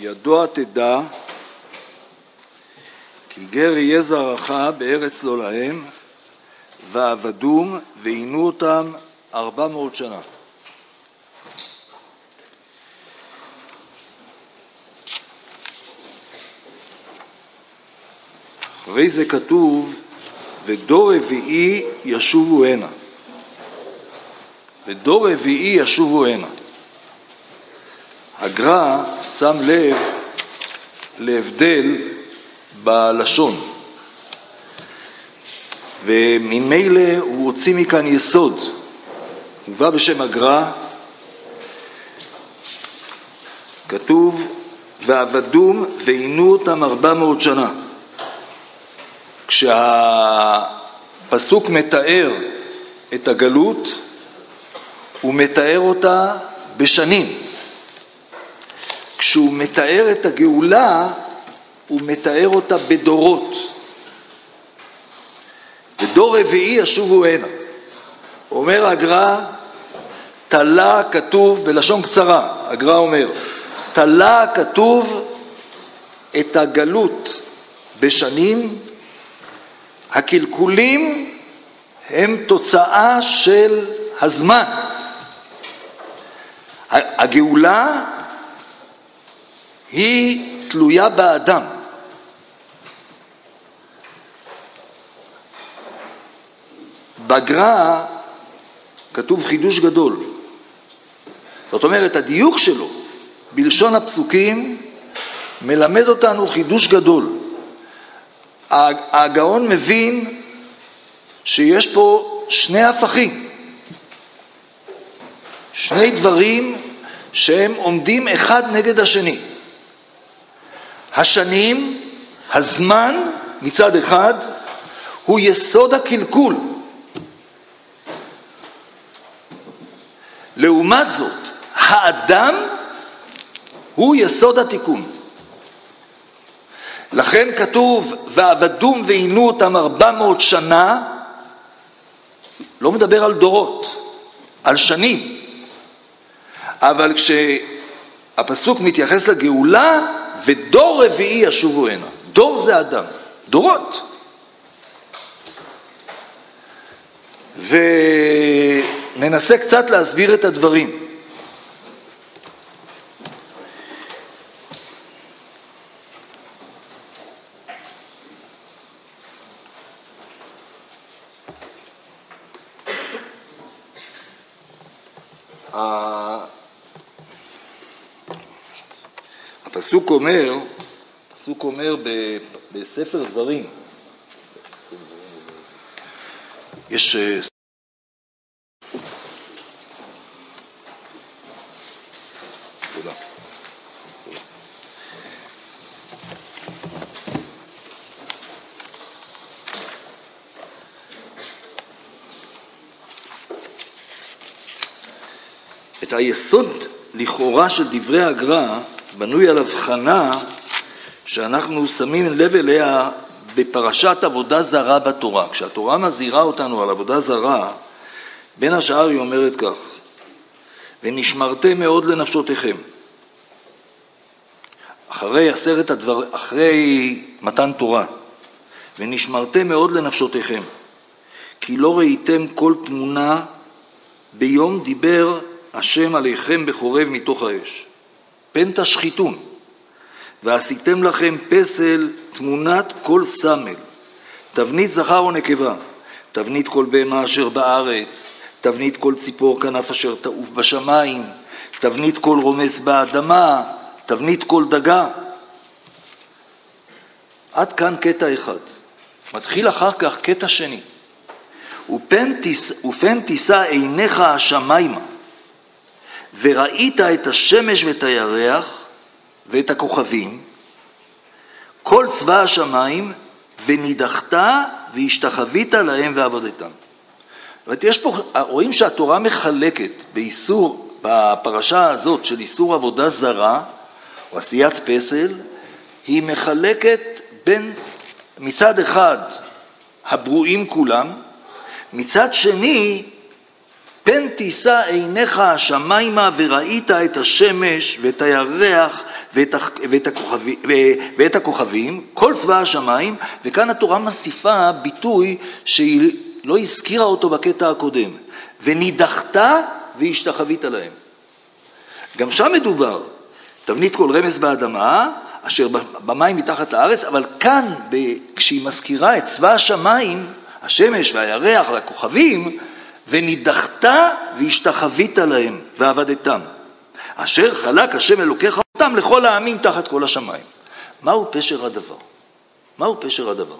ידוע תדע, כי גר יהיה זרעך בארץ לא להם, ועבדום ועינו אותם 400 שנה. אחרי זה כתוב, ודור רביעי ישובו הנה. ודור רביעי ישובו הנה. הגר"א שם לב להבדל בלשון, וממילא הוא הוציא מכאן יסוד. הוא בא בשם הגר"א, כתוב, ועבדום ועינו אותם 400 שנה. כשהפסוק מתאר את הגלות, הוא מתאר אותה בשנים. כשהוא מתאר את הגאולה, הוא מתאר אותה בדורות. ודור רביעי ישובו הנה. אומר הגר"א, תלה כתוב, בלשון קצרה, הגר"א אומר, תלה כתוב את הגלות בשנים, הקלקולים הם תוצאה של הזמן. הגאולה היא תלויה באדם. בגר"א כתוב חידוש גדול. זאת אומרת, הדיוק שלו בלשון הפסוקים מלמד אותנו חידוש גדול. הגאון מבין שיש פה שני הפכים, שני דברים שהם עומדים אחד נגד השני. השנים, הזמן מצד אחד, הוא יסוד הקלקול. לעומת זאת, האדם הוא יסוד התיקון. לכן כתוב, ועבדום ועינו אותם 400 שנה, לא מדבר על דורות, על שנים. אבל כשהפסוק מתייחס לגאולה, ודור רביעי ישובו הנה. דור זה אדם, דורות. וננסה קצת להסביר את הדברים. הפסוק אומר בספר דברים, יש תודה. את היסוד לכאורה של דברי הגר"א בנוי על הבחנה שאנחנו שמים לב אליה בפרשת עבודה זרה בתורה. כשהתורה מזהירה אותנו על עבודה זרה, בין השאר היא אומרת כך, ונשמרתם מאוד לנפשותיכם. אחרי מתן תורה, ונשמרתם מאוד לנפשותיכם, כי לא ראיתם כל תמונה ביום דיבר השם עליכם בחורב מתוך האש. פן תשחיתון, ועשיתם לכם פסל תמונת כל סמל, תבנית זכר ונקבה, תבנית כל בהמה אשר בארץ, תבנית כל ציפור כנף אשר תעוף בשמיים, תבנית כל רומס באדמה, תבנית כל דגה. עד כאן קטע אחד. מתחיל אחר כך קטע שני. ופן תישא עיניך השמיימה, וראית את השמש ואת הירח ואת הכוכבים, כל צבא השמיים, ונידחת והשתחווית להם ועבודתם. יש פה, רואים שהתורה מחלקת באיסור, בפרשה הזאת של איסור עבודה זרה, או עשיית פסל, היא מחלקת בין מצד אחד הברואים כולם, מצד שני פן תישא עיניך השמיימה וראית את השמש ואת הירח ואת הכוכבים, כל צבא השמיים, וכאן התורה מוסיפה ביטוי שהיא לא הזכירה אותו בקטע הקודם, ונידחת והשתחווית להם. גם שם מדובר, תבנית כל רמז באדמה, אשר במים מתחת לארץ, אבל כאן כשהיא מזכירה את צבא השמיים, השמש והירח והכוכבים, ונידחת והשתחווית להם ועבדתם, אשר חלק השם אלוקיך אותם לכל העמים תחת כל השמיים. מהו פשר הדבר? מהו פשר הדבר?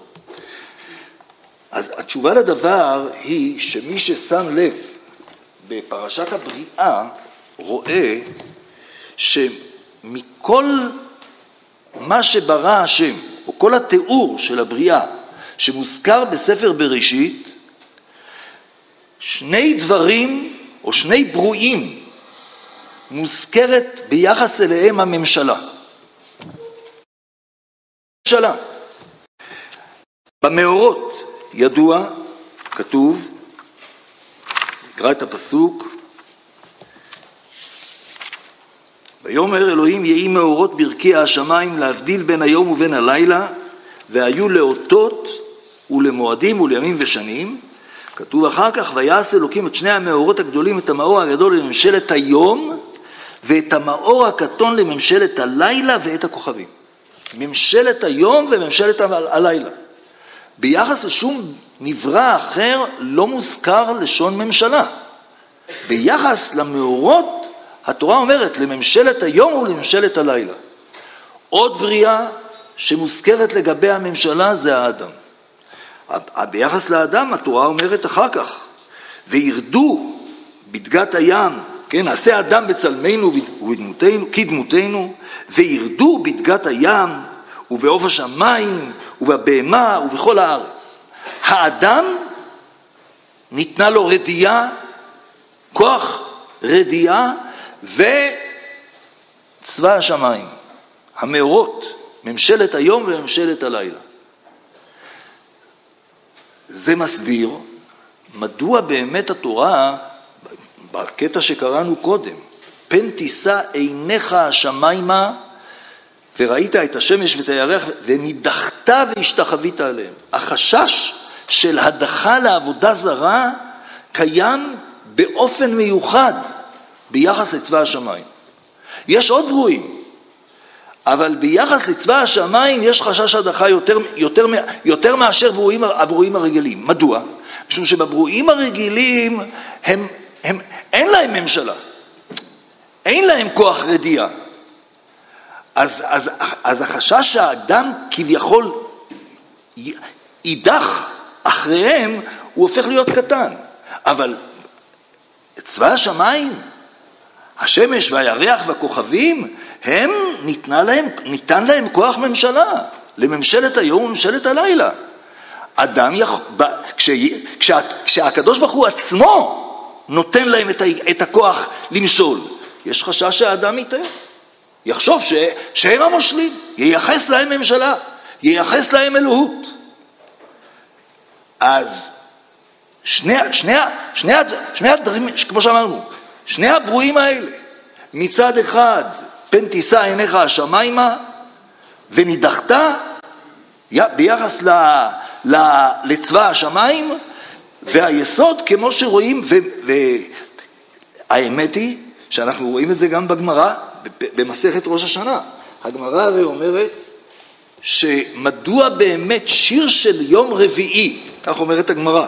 אז התשובה לדבר היא שמי ששם לב בפרשת הבריאה רואה שמכל מה שברא השם, או כל התיאור של הבריאה שמוזכר בספר בראשית, שני דברים או שני ברואים מוזכרת ביחס אליהם הממשלה. ממשלה. במאורות ידוע, כתוב, נקרא את הפסוק, ויאמר אלוהים יהי מאורות ברכי השמיים להבדיל בין היום ובין הלילה, והיו לאותות ולמועדים ולימים ושנים. כתוב אחר כך, ויעש אלוקים את שני המאורות הגדולים, את המאור הגדול לממשלת היום, ואת המאור הקטון לממשלת הלילה ואת הכוכבים. ממשלת היום וממשלת הלילה. ביחס לשום נברא אחר לא מוזכר לשון ממשלה. ביחס למאורות התורה אומרת לממשלת היום ולממשלת הלילה. עוד בריאה שמוזכרת לגבי הממשלה זה האדם. ביחס לאדם התורה אומרת אחר כך, וירדו בדגת הים, כן, נעשה אדם בצלמנו ובדמותנו, כדמותנו, וירדו בדגת הים ובעוף השמיים ובבהמה ובכל הארץ. האדם ניתנה לו רדיעה, כוח רדיעה, וצבא השמיים, המאורות, ממשלת היום וממשלת הלילה. זה מסביר מדוע באמת התורה, בקטע שקראנו קודם, פן תישא עיניך השמיימה וראית את השמש ואת הירח ונידחת והשתחווית עליהם. החשש של הדחה לעבודה זרה קיים באופן מיוחד ביחס לצבא השמיים. יש עוד ברואים, אבל ביחס לצבא השמיים יש חשש הדחה יותר מאשר הברואים הרגילים. מדוע? משום שבברואים הרגילים אין להם ממשלה, אין להם כוח רדיעה. אז החשש שהאדם כביכול יידח אחריהם הוא הופך להיות קטן. אבל צבא השמיים, השמש והירח והכוכבים, ניתן להם כוח ממשלה, לממשלת היום וממשלת הלילה. אדם, כשהקדוש ברוך הוא עצמו נותן להם את הכוח למשול, יש חשש שהאדם יטעה, יחשוב שהם המושלים, ייחס להם ממשלה, ייחס להם אלוהות. אז שני הדברים, כמו שאמרנו, שני הברואים האלה, מצד אחד פן תישא עיניך השמיימה ונידחת ביחס לצבא השמיים, והיסוד כמו שרואים, והאמת היא שאנחנו רואים את זה גם בגמרא במסכת ראש השנה. הגמרא הרי אומרת שמדוע באמת שיר של יום רביעי, כך אומרת הגמרא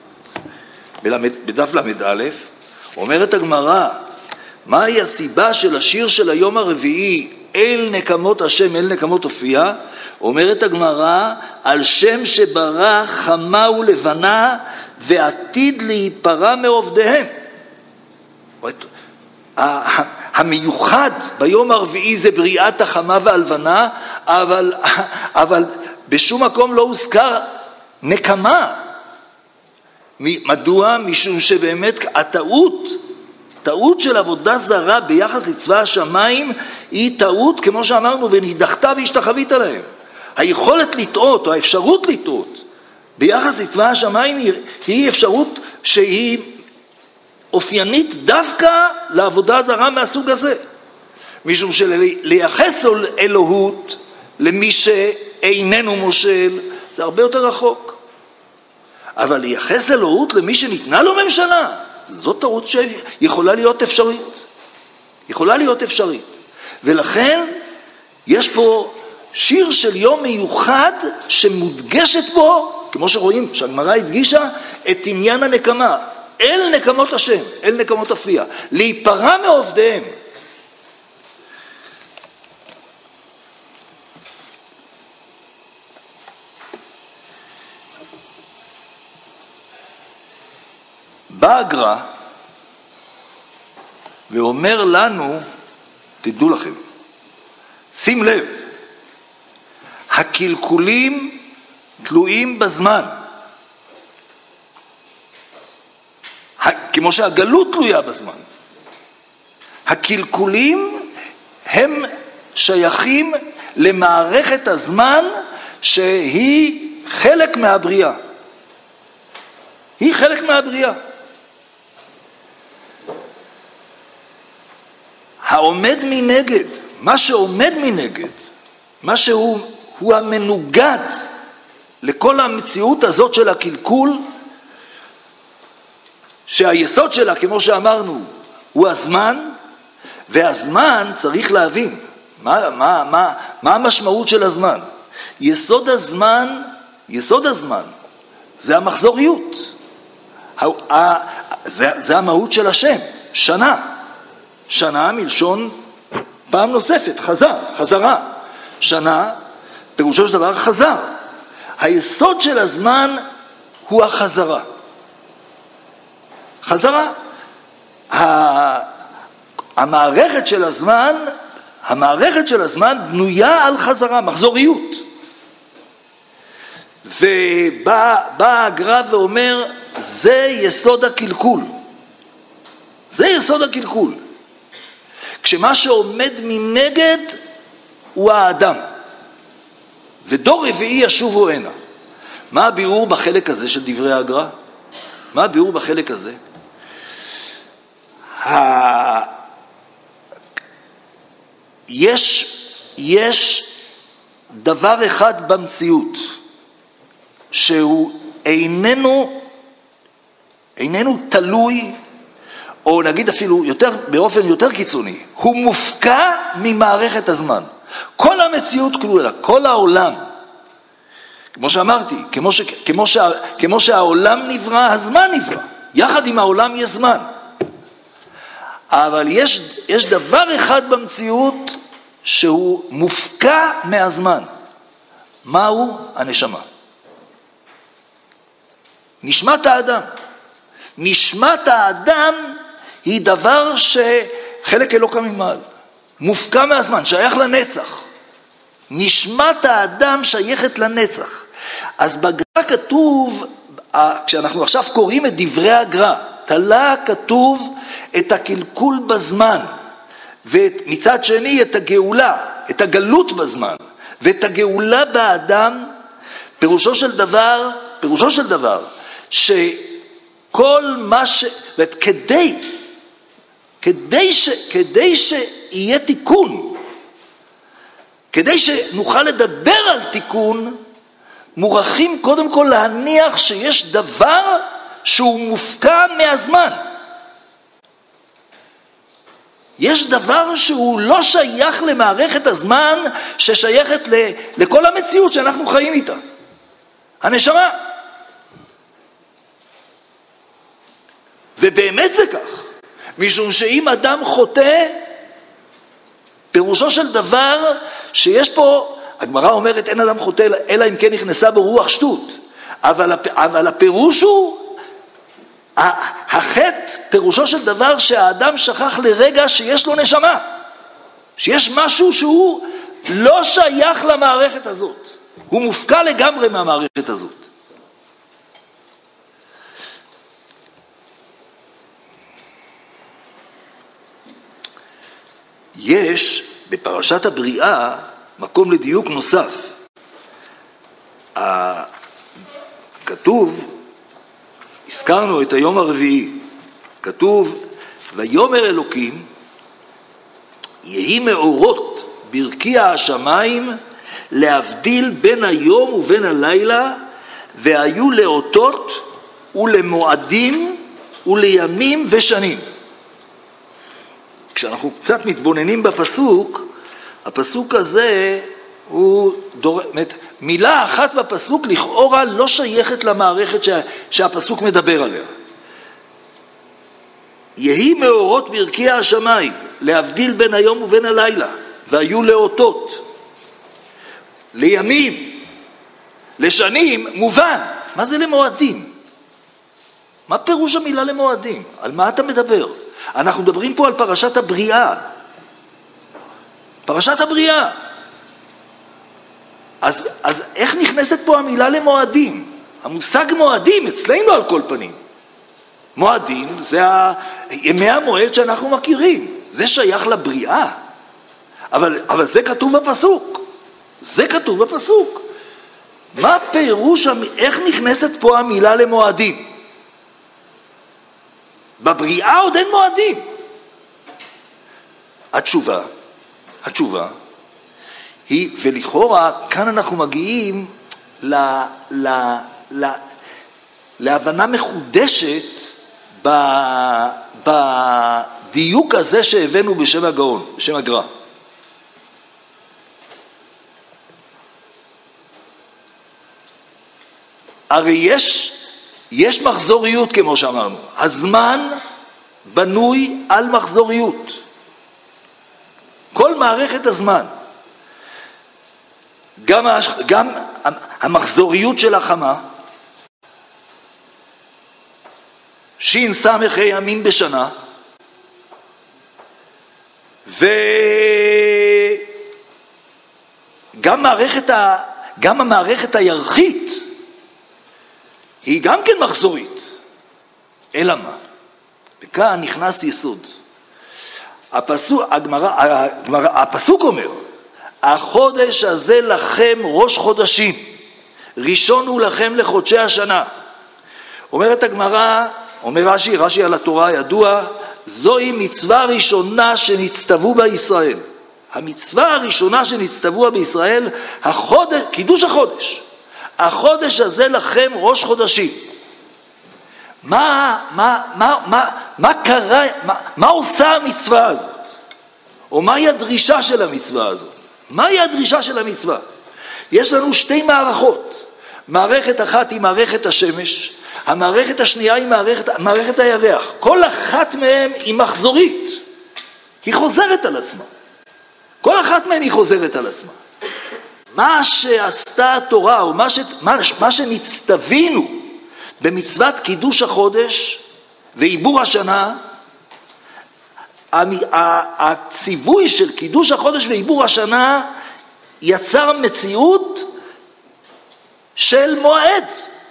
בדף למד א', אומרת הגמרא, מהי הסיבה של השיר של היום הרביעי, אל נקמות השם, אל נקמות הופיע? אומרת הגמרא, על שם שברא חמה ולבנה ועתיד להיפרע מעובדיהם. המיוחד ביום הרביעי זה בריאת החמה והלבנה, אבל בשום מקום לא הוזכר נקמה. מדוע? משום שבאמת טעות של עבודה זרה ביחס לצבא השמיים היא טעות, כמו שאמרנו, ונידחת והשתחווית עליהם. היכולת לטעות או האפשרות לטעות ביחס לצבא השמיים היא אפשרות שהיא אופיינית דווקא לעבודה זרה מהסוג הזה. משום שלייחס אלוהות למי שאיננו מושל, זה הרבה יותר רחוק. אבל לייחס אלוהות למי שניתנה לו ממשלה, זאת טעות שיכולה להיות אפשרית. יכולה להיות אפשרית. ולכן יש פה שיר של יום מיוחד שמודגשת בו, כמו שרואים, שהגמרא הדגישה, את עניין הנקמה. אל נקמות השם, אל נקמות אפייה. להיפרע מעובדיהם. בא הגר"א ואומר לנו, תדעו לכם, שים לב, הקלקולים תלויים בזמן, כמו שהגלות תלויה בזמן. הקלקולים הם שייכים למערכת הזמן שהיא חלק מהבריאה. היא חלק מהבריאה. העומד מנגד, מה שעומד מנגד, מה שהוא המנוגד לכל המציאות הזאת של הקלקול, שהיסוד שלה, כמו שאמרנו, הוא הזמן, והזמן צריך להבין, מה המשמעות של הזמן? יסוד הזמן, זה המחזוריות, זה המהות של השם, שנה מלשון פעם נוספת, חזרה. שנה, פירושו של דבר חזר. היסוד של הזמן הוא החזרה. המערכת של הזמן בנויה על חזרה, מחזוריות. ובא הגר"א ואומר, זה יסוד הקלקול. זה יסוד הקלקול. כשמה שעומד מנגד הוא האדם. ודור רביעי ישובו הנה. מה הבירור בחלק הזה של דברי הגר"א? מה הבירור בחלק הזה? יש דבר אחד במציאות שהוא איננו תלוי, או נגיד אפילו באופן יותר קיצוני, הוא מופקע ממערכת הזמן. כל המציאות כלולה, כל העולם, כמו שאמרתי, כמו שהעולם נברא, הזמן נברא. יחד עם העולם יש זמן. אבל יש דבר אחד במציאות שהוא מופקע מהזמן. מהו? הנשמה. נשמת האדם. נשמת האדם היא דבר שחלק אלוקא ממעל. מופקע מהזמן, שייך לנצח. נשמת האדם שייכת לנצח. אז בגר"א כתוב, כשאנחנו עכשיו קוראים את דברי הגר"א, תלה כתוב את הקלקול בזמן, ומצד שני את הגאולה, את הגלות בזמן, ואת הגאולה באדם, פירושו של דבר, שכל מה כדי שיהיה תיקון, כדי שנוכל לדבר על תיקון, מוכרחים קודם כל להניח שיש דבר שהוא מופקע מהזמן. יש דבר שהוא לא שייך למערכת הזמן, ששייכת לכל המציאות שאנחנו חיים איתה. הנשמה. ובאמת זה כך. משום שאם אדם חוטא, פירושו של דבר שיש פה, הגמרא אומרת אין אדם חוטא אלא אם כן נכנסה בו רוח שטות. אבל הפירוש הוא, החטא פירושו של דבר שהאדם שכח לרגע שיש לו נשמה. שיש משהו שהוא לא שייך למערכת הזאת. הוא מופקע לגמרי מהמערכת הזאת. יש בפרשת הבריאה מקום לדיוק נוסף. כתוב, הזכרנו את היום הרביעי, כתוב, ויאמר אלוקים, יהי מאורות ברקיע השמיים להבדיל בין היום ובין הלילה, והיו לאותות ולמועדים ולימים ושנים. כשאנחנו קצת מתבוננים בפסוק, הפסוק הזה הוא מילה אחת בפסוק לכאורה לא שייכת למערכת שהפסוק מדבר עליה. יהי מאורות ברקיע השמיים להבדיל בין היום ובין הלילה, והיו לאותות, לימים, לשנים, מובן. מה זה למועדים? מה פירוש המילה למועדים? על מה אתה מדבר? אנחנו מדברים פה על פרשת הבריאה. פרשת הבריאה. אז איך נכנסת פה המילה למועדים? המושג מועדים אצלנו על כל פנים. מועדים זה ימי המועד שאנחנו מכירים. זה שייך לבריאה. אבל זה כתוב בפסוק. זה כתוב בפסוק. מה פירוש, איך נכנסת פה המילה למועדים? בבריאה עוד אין מועדים. התשובה היא, ולכאורה כאן אנחנו מגיעים להבנה מחודשת בדיוק הזה שהבאנו בשם הגאון, בשם הגר"א. הרי יש מחזוריות כמו שאמרנו. הזמן בנוי על מחזוריות. כל מערכת הזמן. גם המחזוריות של החמה, שין סמך ימים בשנה, וגם המערכת הירחית היא גם כן מחזורית. אלא מה? וכאן נכנס יסוד. הפסוק אומר, החודש הזה לכם ראש חודשים, ראשון הוא לכם לחודשי השנה. אומרת הגמרא, אומר רש"י על התורה ידוע, זוהי מצווה ראשונה שנצטוו בישראל. המצווה הראשונה שנצטוו בישראל, קידוש החודש. החודש הזה לכם ראש חודשים. מה קרה, מה עושה המצווה הזאת? או מהי הדרישה של המצווה הזאת? מהי הדרישה של המצווה? יש לנו שתי מערכות. מערכת אחת היא מערכת השמש, המערכת השנייה היא מערכת הירח. כל אחת מהן היא מחזורית. היא חוזרת על עצמה. כל אחת מהן היא חוזרת על עצמה. מה שעשתה התורה, או מה שנצטווינו במצוות קידוש החודש ועיבור השנה, הציווי של קידוש החודש ועיבור השנה יצר מציאות של מועד.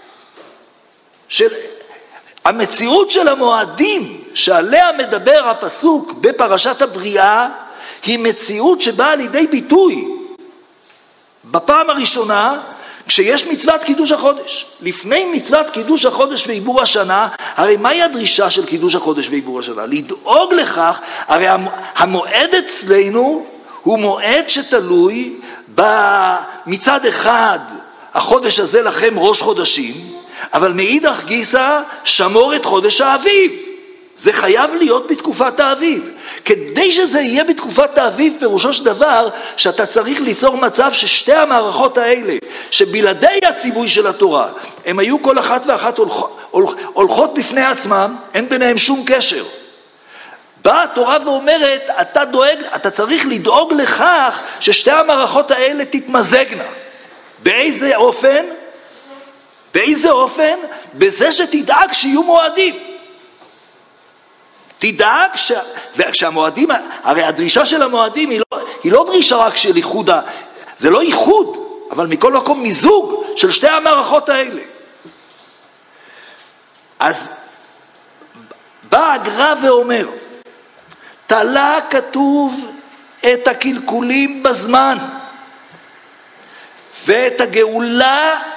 המציאות של המועדים שעליה מדבר הפסוק בפרשת הבריאה, היא מציאות שבאה לידי ביטוי בפעם הראשונה כשיש מצוות קידוש החודש. לפני מצוות קידוש החודש ועיבור השנה, הרי מהי הדרישה של קידוש החודש ועיבור השנה? לדאוג לכך, הרי המועד אצלנו הוא מועד שתלוי מצד אחד, החודש הזה לכם ראש חודשים, אבל מאידך גיסא שמור את חודש האביב. זה חייב להיות בתקופת האביב. כדי שזה יהיה בתקופת האביב, פירושו של דבר שאתה צריך ליצור מצב ששתי המערכות האלה, שבלעדי הציווי של התורה, הם היו כל אחת ואחת הולכות בפני עצמם, אין ביניהם שום קשר. באה התורה ואומרת, אתה צריך לדאוג לכך ששתי המערכות האלה תתמזגנה. באיזה אופן? באיזה אופן? בזה שתדאג שיהיו מועדים. תדאג שהמועדים, הרי הדרישה של המועדים היא לא דרישה רק של איחוד, זה לא איחוד, אבל מכל מקום מיזוג של שתי המערכות האלה. אז בא הגר"א ואומר, תלה כתוב את הקלקולים בזמן, ואת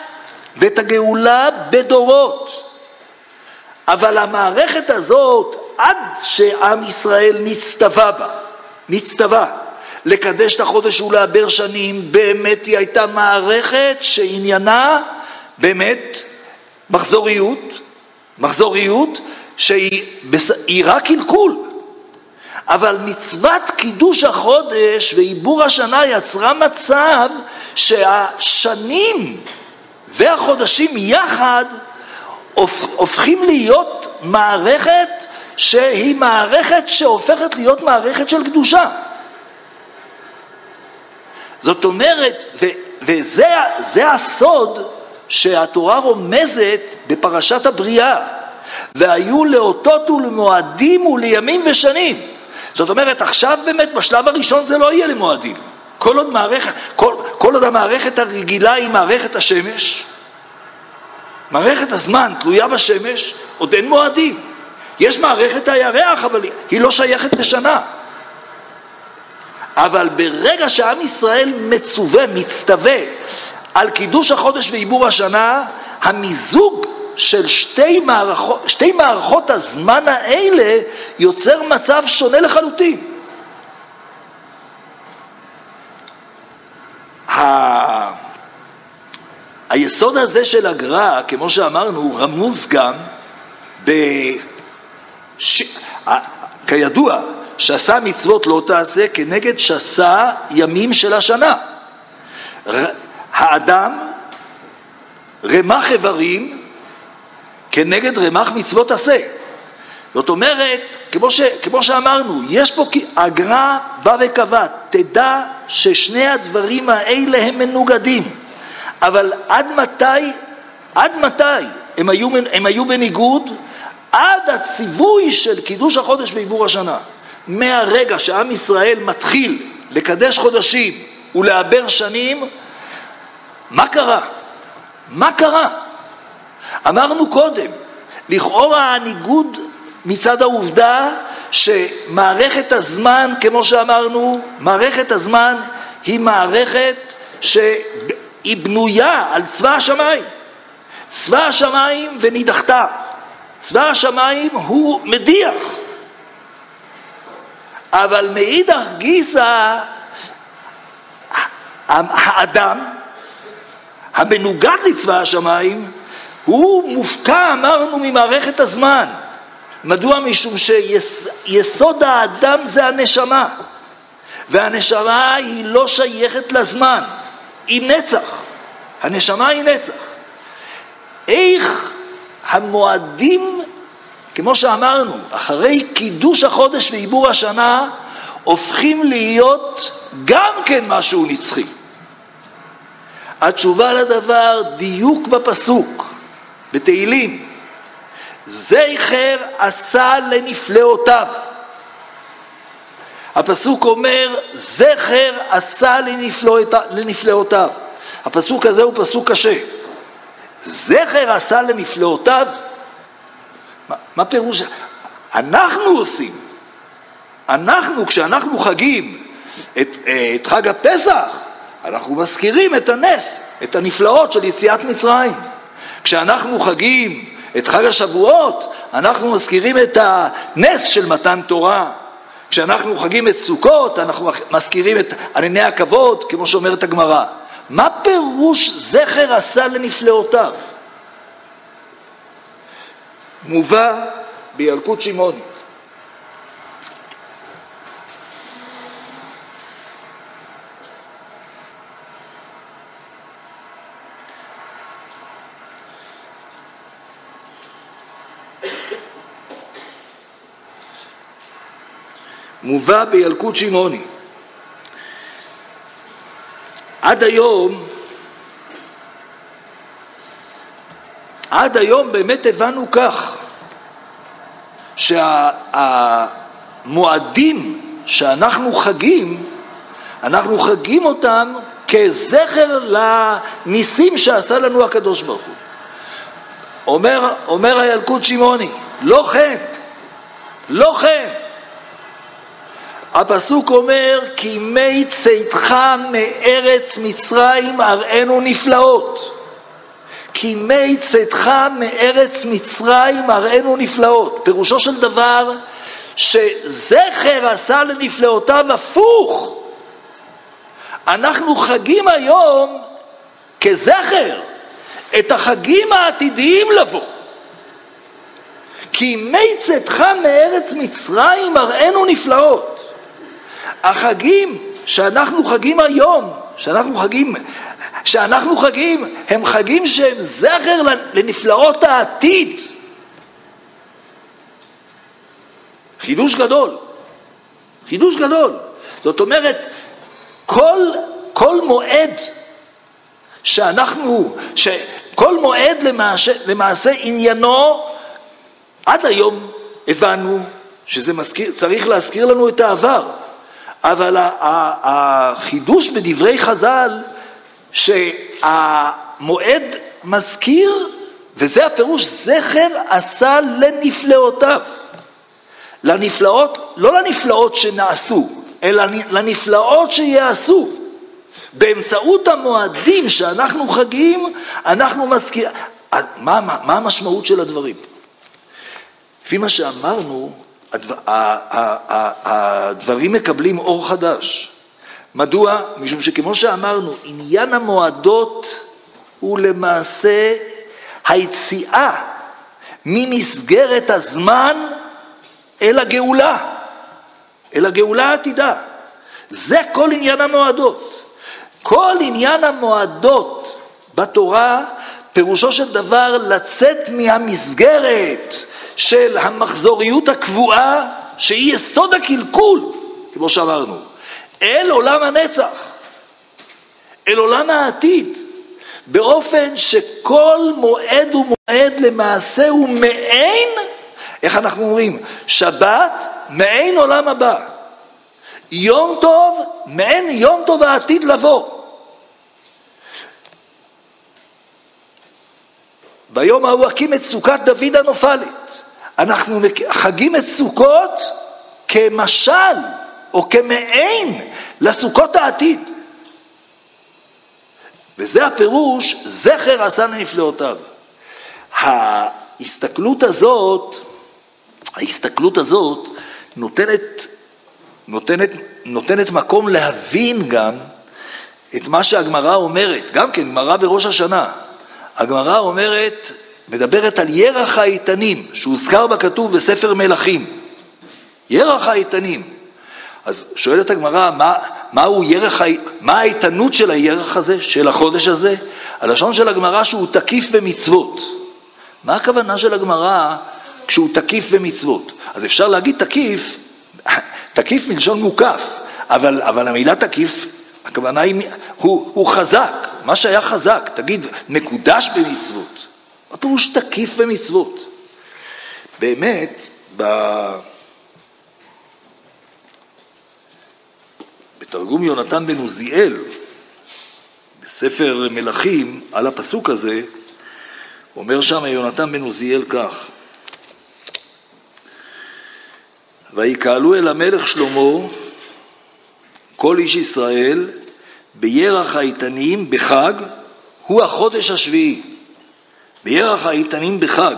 הגאולה בדורות. אבל המערכת הזאת, עד שעם ישראל נצטווה לקדש את החודש ולעבר שנים, באמת היא הייתה מערכת שעניינה באמת מחזוריות שהיא רק קלקול. אבל מצוות קידוש החודש ועיבור השנה יצרה מצב שהשנים והחודשים יחד הופכים להיות מערכת שהיא מערכת שהופכת להיות מערכת של קדושה. זאת אומרת, וזה הסוד שהתורה רומזת בפרשת הבריאה, והיו לאותות ולמועדים ולימים ושנים. זאת אומרת, עכשיו באמת בשלב הראשון זה לא יהיה למועדים. כל עוד המערכת הרגילה היא מערכת השמש, מערכת הזמן תלויה בשמש, עוד אין מועדים. יש מערכת הירח, אבל היא לא שייכת לשנה. אבל ברגע שעם ישראל מצטווה על קידוש החודש ועיבור השנה, המיזוג של שתי מערכות הזמן האלה יוצר מצב שונה לחלוטין. היסוד הזה של הגר"א, כמו שאמרנו, רמוז גם כידוע, שעשה מצוות לא תעשה כנגד שעשה ימים של השנה. האדם רמ"ח איברים כנגד רמ"ח מצוות עשה. זאת אומרת, כמו שאמרנו, יש פה, הגר"א בא וקבע, תדע ששני הדברים האלה הם מנוגדים. אבל עד מתי הם היו בניגוד? עד הציווי של קידוש החודש ועיבור השנה. מהרגע שעם ישראל מתחיל לקדש חודשים ולעבר שנים, מה קרה? אמרנו קודם, לכאורה הניגוד מצד העובדה שמערכת הזמן, כמו שאמרנו, מערכת הזמן היא מערכת שהיא בנויה על צבא השמיים. צבא השמיים ונידחתה. צבא השמיים הוא מדיח. אבל מאידך גיסא, האדם המנוגד לצבא השמיים הוא מופקע, אמרנו, ממערכת הזמן. מדוע? משום שיסוד האדם זה הנשמה, והנשמה היא לא שייכת לזמן, היא נצח. הנשמה היא נצח. איך המועדים, כמו שאמרנו, אחרי קידוש החודש ועיבור השנה, הופכים להיות גם כן משהו נצחי? התשובה לדבר, דיוק בפסוק, בתהילים, זכר עשה לנפלאותיו. הפסוק אומר, זכר עשה לנפלאותיו. הפסוק הזה הוא פסוק קשה. זכר עשה לנפלאותיו? מה פירוש? אנחנו עושים. כשאנחנו חגים את חג הפסח, אנחנו מזכירים את הנס, את הנפלאות של יציאת מצרים. כשאנחנו חגים את חג השבועות, אנחנו מזכירים את הנס של מתן תורה. כשאנחנו חגים את סוכות, אנחנו מזכירים את ענני הכבוד, כמו שאומרת הגמרא. מה פירוש זכר עשה לנפלאותיו? מובא בילקוט שמעוני. מובא בילקוט שמעוני. עד היום באמת הבנו כך, שהמועדים שאנחנו חגים, אנחנו חגים אותם כזכר לניסים שעשה לנו הקדוש ברוך הוא. אומר הילקוט שמעוני, לא כן. הפסוק אומר, כי מי צאתך מארץ מצרים אראנו נפלאות. כי מי צאתך מארץ מצרים הראינו נפלאות. פירושו של דבר שזכר עשה לנפלאותיו הפוך. אנחנו חגים היום כזכר את החגים העתידיים לבוא. כי מי צאתך מארץ מצרים הראינו נפלאות. החגים שאנחנו חגים היום, שאנחנו חגים, הם חגים שהם זכר לנפלאות העתיד. חידוש גדול. חידוש גדול. זאת אומרת, כל מועד כל מועד למעשה עניינו, עד היום הבנו שזה צריך להזכיר לנו את העבר. אבל החידוש בדברי חז"ל, שהמועד מזכיר, וזה הפירוש, זכר עשה לנפלאותיו. לנפלאות, לא לנפלאות שנעשו, אלא לנפלאות שיעשו. באמצעות המועדים שאנחנו חגים, אנחנו מזכיר. מה המשמעות של הדברים? לפי מה שאמרנו, הדברים מקבלים אור חדש. מדוע? משום שכמו שאמרנו, עניין המועדות הוא למעשה היציאה ממסגרת הזמן אל הגאולה, אל הגאולה העתידה. זה כל עניין המועדות. כל עניין המועדות בתורה פירושו של דבר לצאת מהמסגרת של המחזוריות הקבועה שהיא יסוד הקלקול, כמו שאמרנו, אל עולם הנצח, אל עולם העתיד, באופן שכל מועד ומועד למעשה הוא מעין, איך אנחנו אומרים? שבת מעין עולם הבא, יום טוב מעין יום טוב העתיד לבוא. ביום ההוא הקים את סוכת דוד הנופלת. אנחנו חגים את סוכות כמשל או כמעין לסוכות העתיד. וזה הפירוש, זכר עשה לנפלאותיו. ההסתכלות הזאת נותנת מקום להבין גם את מה שהגמרא אומרת, גם כן גמרא בראש השנה. הגמרא אומרת, מדברת על ירח האיתנים, שהוזכר בכתוב בספר מלכים. ירח האיתנים. אז שואלת הגמרא, מה האיתנות של הירח הזה, של החודש הזה? הלשון של הגמרא שהוא תקיף במצוות. מה הכוונה של הגמרא כשהוא תקיף במצוות? אז אפשר להגיד תקיף מלשון מוקף, אבל המילה תקיף, הכוונה הוא חזק. מה שהיה חזק, תגיד, מקודש במצוות. מה פירוש תקיף במצוות? באמת, בתרגום יונתן בן עוזיאל, בספר מלכים, על הפסוק הזה, אומר שם יונתן בן עוזיאל כך: ויקהלו אל המלך שלמה כל איש ישראל בירח האיתנים בחג, הוא החודש השביעי. בירח האיתנים בחג.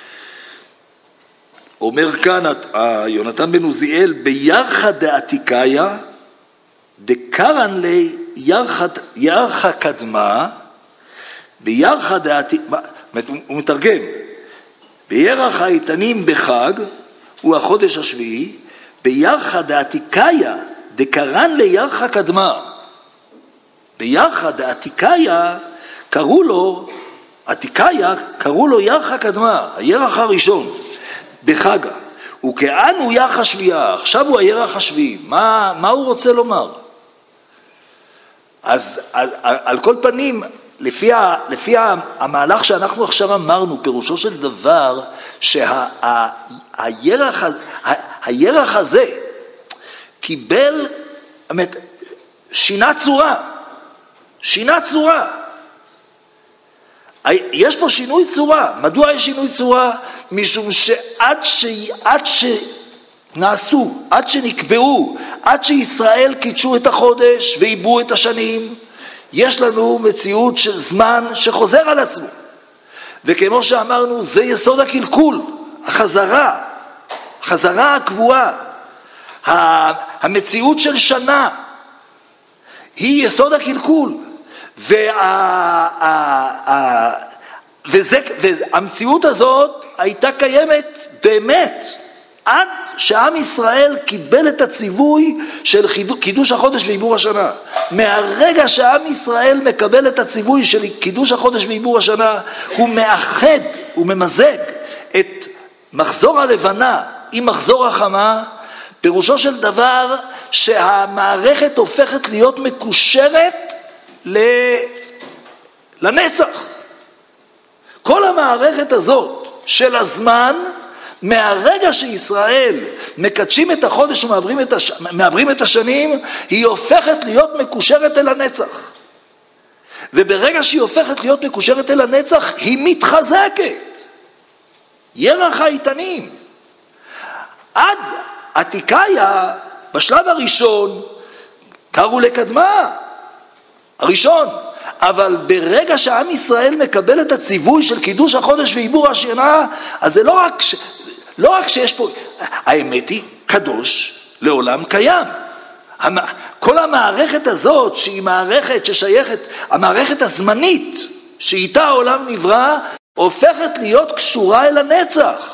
אומר כאן יונתן בן עוזיאל, בירחה דעתיקאיה דקרן לי ירחה קדמה, בירחה דעתיקאיה, הוא מתרגם, בירח האיתנים בחג, הוא החודש השביעי, בירחה דעתיקאיה דקרן לי ירחה קדמה. בירחה דעתיקאיה קראו לו ירחה קדמה, הירח הראשון בחגה. וכאן הוא ירח השביעה, עכשיו הוא הירח השביעי. מה הוא רוצה לומר? אז על כל פנים, לפי המהלך שאנחנו עכשיו אמרנו, פירושו של דבר שהירח הזה קיבל, שינה צורה. יש פה שינוי צורה. מדוע יש שינוי צורה? משום שעד שנקבעו, עד שישראל קידשו את החודש ועיבו את השנים, יש לנו מציאות של זמן שחוזר על עצמו. וכמו שאמרנו, זה יסוד הקלקול, החזרה הקבועה, המציאות של שנה, היא יסוד הקלקול, והמציאות הזאת הייתה קיימת באמת, עד שעם ישראל קיבל את הציווי של קידוש החודש ועיבור השנה. מהרגע שעם ישראל מקבל את הציווי של קידוש החודש ועיבור השנה, הוא מאחד, הוא ממזג את מחזור הלבנה עם מחזור החמה, פירושו של דבר שהמערכת הופכת להיות מקושרת לנצח. כל המערכת הזאת של הזמן, מהרגע שישראל מקדשים את החודש ומעברים את השנים, היא הופכת להיות מקושרת אל הנצח. וברגע שהיא הופכת להיות מקושרת אל הנצח, היא מתחזקת. ירח האיתנים. עד עתיקיה, בשלב הראשון, קראו לקדמה. הראשון. אבל ברגע שעם ישראל מקבל את הציווי של קידוש החודש ועיבור השנה, אז זה לא רק שיש פה, האמת היא, קדוש לעולם קיים. כל המערכת הזאת, שהיא מערכת ששייכת, המערכת הזמנית, שאיתה העולם נברא, הופכת להיות קשורה אל הנצח.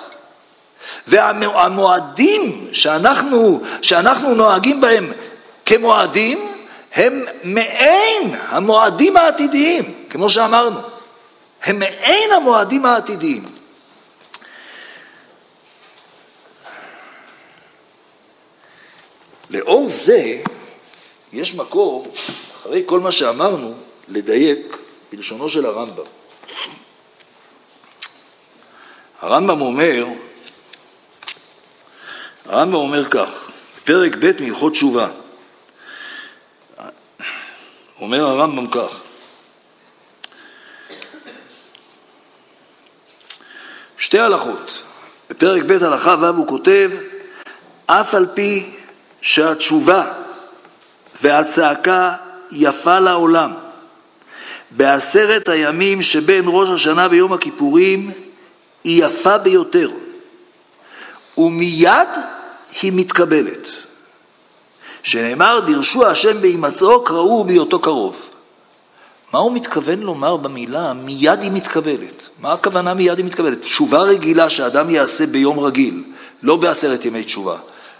והמועדים שאנחנו נוהגים בהם כמועדים, הם מעין המועדים העתידיים, כמו שאמרנו. הם מעין המועדים העתידיים. לאור זה, יש מקום, אחרי כל מה שאמרנו, לדייק בלשונו של הרמב"ם. הרמב"ם אומר כך, פרק ב' מהלכות תשובה. אומר הרמב"ם כך, שתי הלכות, בפרק ב' הלכה ו' הוא כותב, אף על פי שהתשובה והצעקה יפה לעולם, בעשרת הימים שבין ראש השנה ויום הכיפורים היא יפה ביותר, ומיד היא מתקבלת. שנאמר, דרשו השם בהימצאו, קראו בהיותו קרוב. מה הוא מתכוון לומר במילה מיד היא מתקבלת? מה הכוונה מיד היא מתקבלת? תשובה רגילה שאדם יעשה ביום רגיל, לא בעשרת ימי תשובה.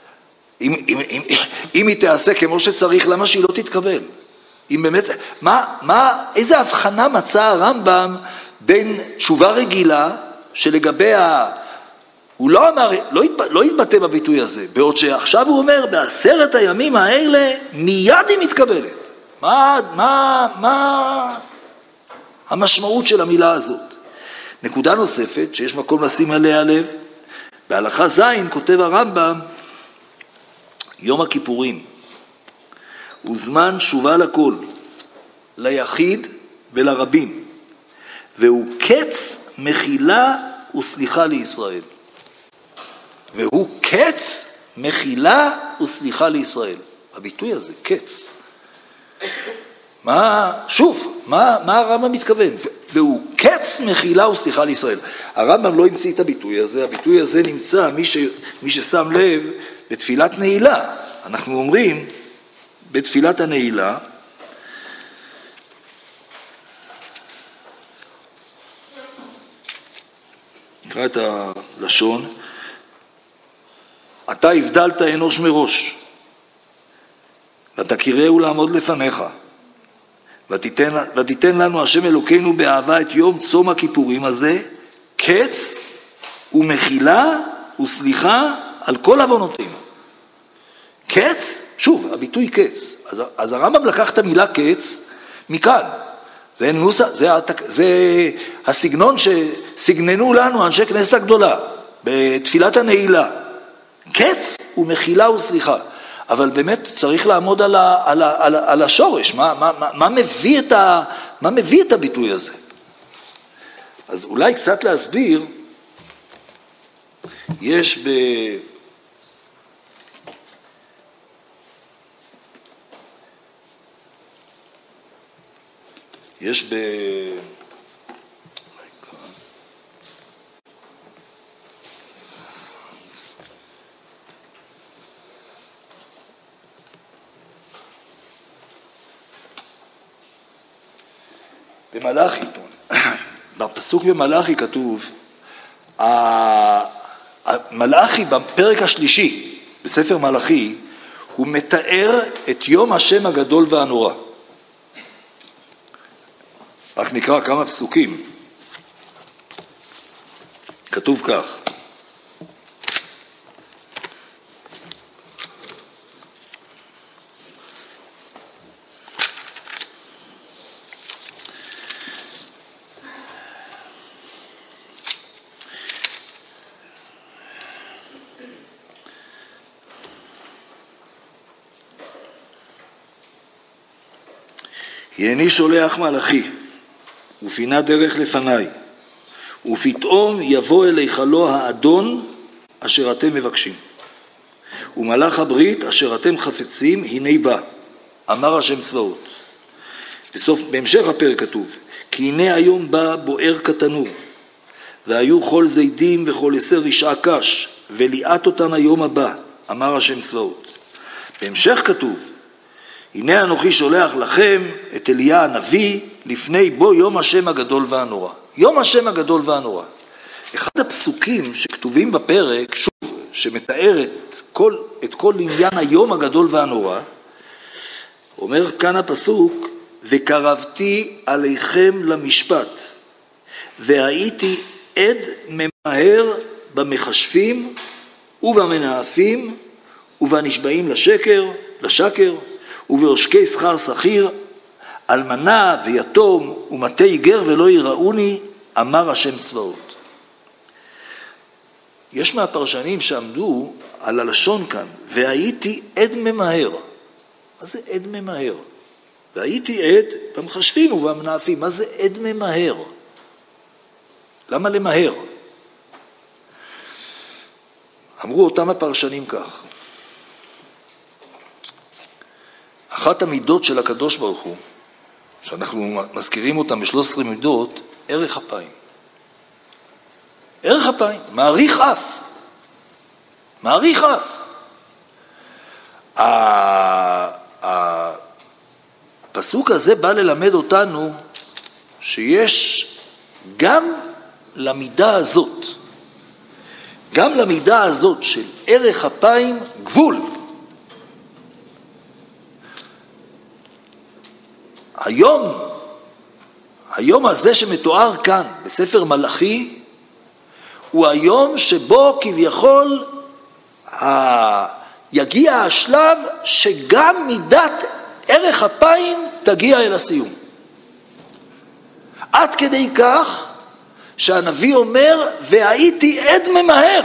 אם היא תעשה כמו שצריך, למה שהיא לא תתקבל? אם באמת, איזה הבחנה מצא הרמב"ם בין תשובה רגילה, שלגביה הוא לא אמר, לא התבטא בביטוי הזה, בעוד שעכשיו הוא אומר, בעשרת הימים האלה מיד היא מתקבלת. מה המשמעות של המילה הזאת? נקודה נוספת שיש מקום לשים עליה לב, בהלכה ז' כותב הרמב"ם, יום הכיפורים הוא זמן תשובה לכל, ליחיד ולרבים, והוא קץ מחילה וסליחה לישראל. והוא קץ מחילה וסליחה לישראל. הביטוי הזה, קץ. מה הרמב"ם מתכוון? והוא קץ מחילה וסליחה לישראל. הרמב"ם לא המציא את הביטוי הזה, הביטוי הזה נמצא, מי ששם לב, בתפילת נעילה. אנחנו אומרים, בתפילת הנעילה, נקרא את הלשון, אתה הבדלת אנוש מראש, ותכירהו לעמוד לפניך, ותיתן לנו השם אלוקינו באהבה את יום צום הכיפורים הזה, קץ ומחילה וסליחה על כל עוונותינו. קץ, שוב, הביטוי קץ. אז הרמב"ם לקח את המילה קץ מכאן. זה הסגנון שסגננו לנו אנשי כנסת הגדולה, בתפילת הנעילה. קץ ומחילה וסליחה. אבל באמת צריך לעמוד על השורש, מה מביא את הביטוי הזה. אז אולי קצת להסביר, יש במלאכי, בפסוק במלאכי כתוב, מלאכי בפרק השלישי, בספר מלאכי, הוא מתאר את יום השם הגדול והנורא. רק נקרא כמה פסוקים. כתוב כך, יעני שולח מלאכי, ופינה דרך לפניי, ופתאום יבוא אל היכלו האדון אשר אתם מבקשים. ומלאך הברית אשר אתם חפצים, הנה בא, אמר השם צבאות. בהמשך הפרק כתוב, כי הנה היום בא בוער כתנור, והיו כל זידים וכל עשר רשעה קש, וליאת אותן היום הבא, אמר השם צבאות. בהמשך כתוב, הנה אנוכי שולח לכם את אליה הנביא לפני בו יום השם הגדול והנורא. יום השם הגדול והנורא. אחד הפסוקים שכתובים בפרק, שוב, שמתאר את כל עניין היום הגדול והנורא, אומר כאן הפסוק, וקרבתי עליכם למשפט, והייתי עד ממהר במחשבים ובמנאפים ובנשבעים לשקר, ובעושקי שכר שכיר, אלמנה ויתום ומתי גר ולא יראוני, אמר השם צבאות. יש מהפרשנים שעמדו על הלשון כאן, והייתי עד ממהר. מה זה עד ממהר? והייתי עד במחשבים ובמנאפים. מה זה עד ממהר? למה למהר? אמרו אותם הפרשנים כך, אחת המידות של הקדוש ברוך הוא, שאנחנו מזכירים אותם ב13 מידות, ערך אפיים. ערך אפיים, מעריך אף. מעריך אף. הפסוק הזה בא ללמד אותנו שיש גם למידה הזאת, גם למידה הזאת של ערך אפיים גבול. היום הזה שמתואר כאן בספר מלאכי, הוא היום שבו כביכול יגיע השלב שגם מידת ערך אפיים תגיע אל הסיום. עד כדי כך שהנביא אומר, והייתי עד ממהר.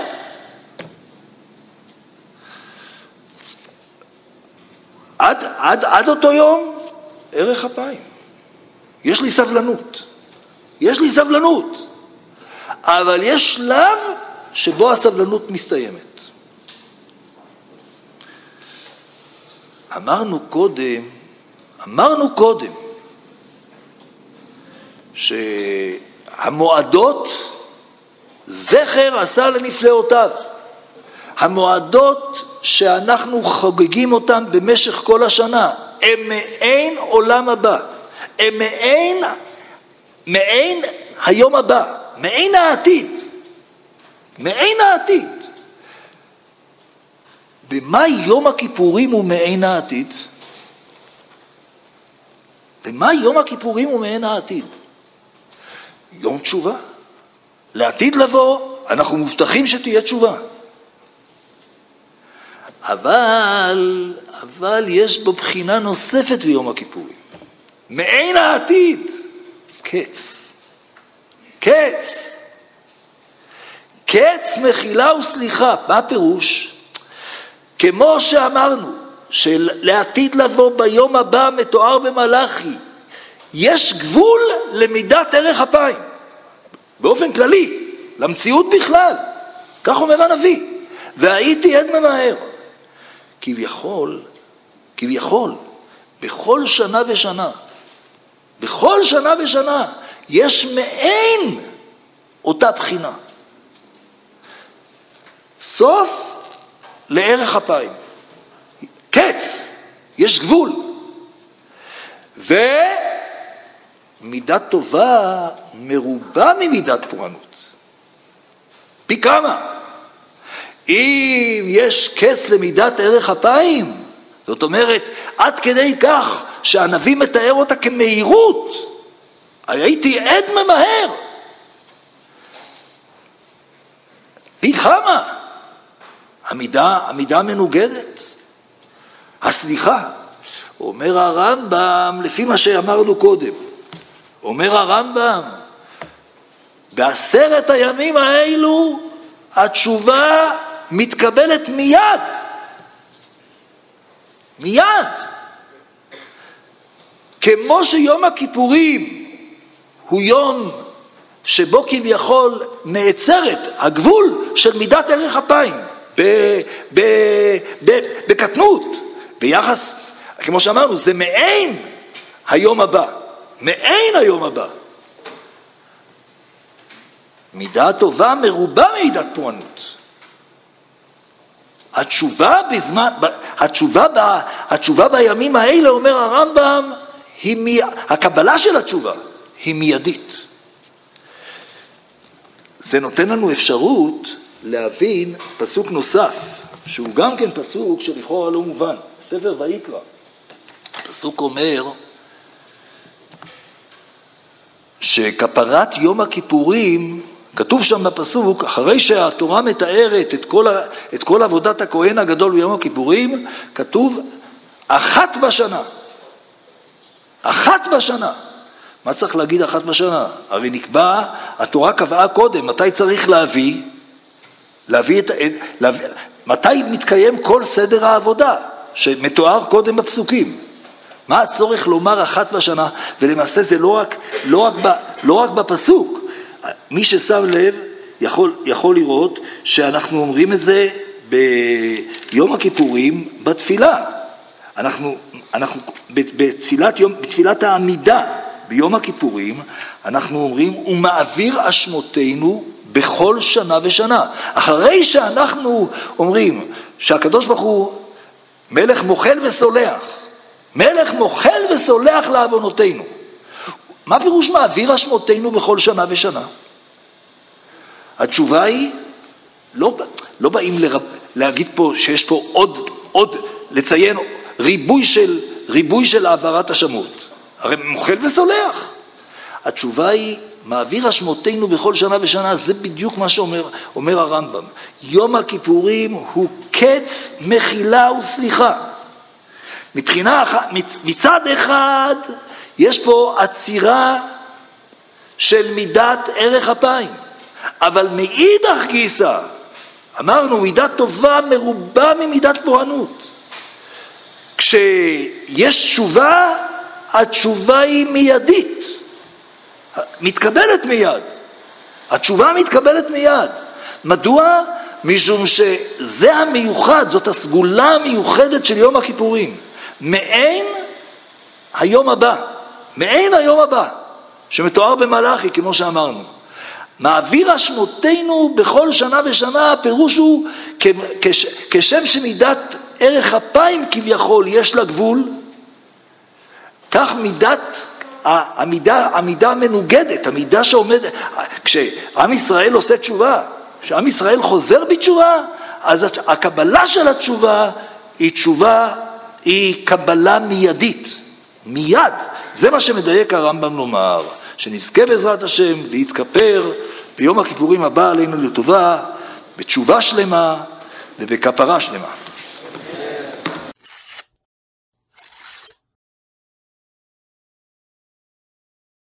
עד אותו יום, ערך אפיים. יש לי סבלנות. יש לי סבלנות. אבל יש שלב שבו הסבלנות מסתיימת. אמרנו קודם שהמועדות זכר עשה לנפלאותיו. המועדות שאנחנו חוגגים אותם במשך כל השנה, הם מעין עולם הבא, הם מעין היום הבא, מעין העתיד, מעין העתיד. במה יום הכיפורים הוא מעין העתיד? במה יום הכיפורים הוא מעין העתיד? יום תשובה. לעתיד לבוא, אנחנו מובטחים שתהיה תשובה. אבל יש בו בחינה נוספת ביום הכיפורים. מעין העתיד, קץ. קץ. קץ מחילה וסליחה. מה הפירוש? כמו שאמרנו, שלעתיד לבוא ביום הבא מתואר במלאכי, יש גבול למידת ערך אפיים. באופן כללי, למציאות בכלל. כך אומר הנביא. והייתי עד ממהר. כביכול, בכל שנה ושנה, יש מעין אותה בחינה. סוף לערך אפיים. קץ, יש גבול. מידת טובה מרובה ממידת פורענות. פי כמה? אם יש קץ למידת ערך אפיים, זאת אומרת, עד כדי כך שהנביא מתאר אותה כמהירות, הייתי עד ממהר. פי כמה? המידה מנוגדת. הסליחה, אומר הרמב"ם, לפי מה שאמרנו קודם, אומר הרמב"ם, ב10 הימים האלו התשובה מתקבלת מיד. מיד. כמו שיום הכיפורים הוא יום שבו כביכול נעצרת הגבול של מידת ערך אפיים בקטנות, ביחס, כמו שאמרנו, זה מעין היום הבא. מעין היום הבא. מידה טובה מרובה מידת פורענות. התשובה בימים האלה, אומר הרמב"ם, הקבלה של התשובה היא מיידית. זה נותן לנו אפשרות להבין פסוק נוסף, שהוא גם כן פסוק שלכאורה לא מובן, ספר ויקרא. הפסוק אומר שכפרת יום הכיפורים, כתוב שם בפסוק, אחרי שהתורה מתארת את כל עבודת הכהן הגדול ביום הכיפורים, כתוב 1 בשנה. 1 בשנה. מה צריך להגיד 1 בשנה? הרי נקבע, התורה קבעה קודם, מתי צריך מתי מתקיים כל סדר העבודה, שמתואר קודם בפסוקים. מה הצורך לומר 1 בשנה? ולמעשה זה לא רק בפסוק. מי ששם לב יכול לראות שאנחנו אומרים את זה ביום הכיפורים בתפילה. אנחנו בתפילת העמידה ביום הכיפורים אנחנו אומרים ומעביר אשמותינו בכל שנה ושנה. אחרי שאנחנו אומרים שהקדוש ברוך הוא מלך מוחל וסולח, מלך מוחל וסולח לעוונותינו, מה פירוש מעביר אשמותינו בכל שנה ושנה? התשובה היא, לא באים להגיד פה שיש פה עוד לציין ריבוי של העברת השמות. הרי מוחל וסולח. התשובה היא, מעביר אשמותינו בכל שנה ושנה, זה בדיוק מה שאומר הרמב"ם. יום הכיפורים הוא קץ מחילה וסליחה. מצד אחד, יש פה עצירה של מידת ערך אפיים, אבל מאידך גיסא, אמרנו, מידת טובה מרובה ממידת פורענות. כשיש תשובה, התשובה היא מיידית, מתקבלת מיד. התשובה מתקבלת מיד. מדוע? משום שזה המיוחד, זאת הסגולה המיוחדת של יום הכיפורים. מעין היום הבא, מעין היום הבא, שמתואר במלאכי, כמו שאמרנו. מעביר אשמותינו בכל שנה ושנה, הפירוש הוא כשם שמידת ערך אפיים כביכול יש לה גבול, כך המידה מנוגדת, המידה שעומדת, כשעם ישראל עושה תשובה, כשעם ישראל חוזר בתשובה, אז הקבלה של התשובה היא קבלה מיידית, מיד. זה מה שמדייק הרמב"ם לומר, שנזכה בעזרת השם להתכפר ביום הכיפורים הבא עלינו לטובה, בתשובה שלמה ובכפרה שלמה.